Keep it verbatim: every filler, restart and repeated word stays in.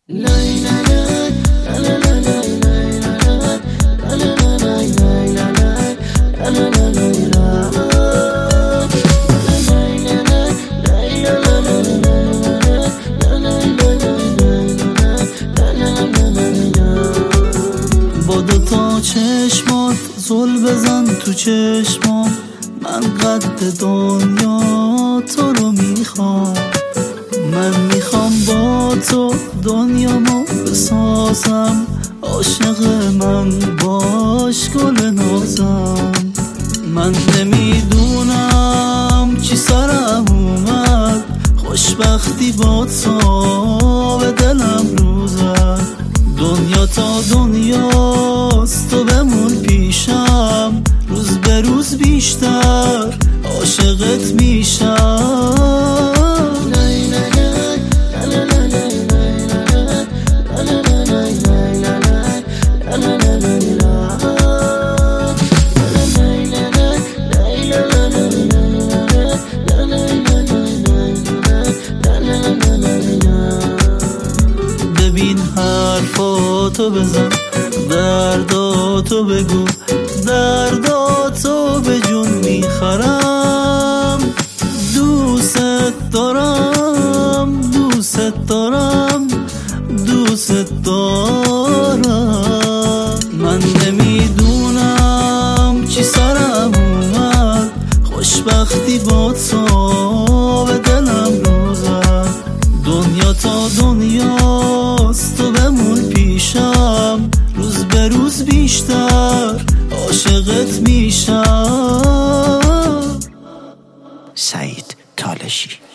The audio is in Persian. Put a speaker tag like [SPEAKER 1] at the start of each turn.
[SPEAKER 1] با دوتا چشمات زل بزن تو چشمام، من قد دنیا تو رو میخوام. من میخوام با تو دنیامو بسازم، عاشق من باش گل نازم. من نمیدونم چی سرم اومد، خوشبختی با تو به دلم رو زد. دنیا تا دنیاست تو بمون پیشم، روز به روز بیشتر عاشقت میشم. ببین حرفاتو بزن، درداتو بگو، درداتو به جون میخرم. دوست دارم دوست دارم دوست دارم. من نمیدونم چی سرم اومد، خوشبختی با تو به دلم رو زد. دنیا تا دنیاست تو بمون پیشم، روز به روز بیشتر عاشقت میشم.
[SPEAKER 2] سعید تالشی.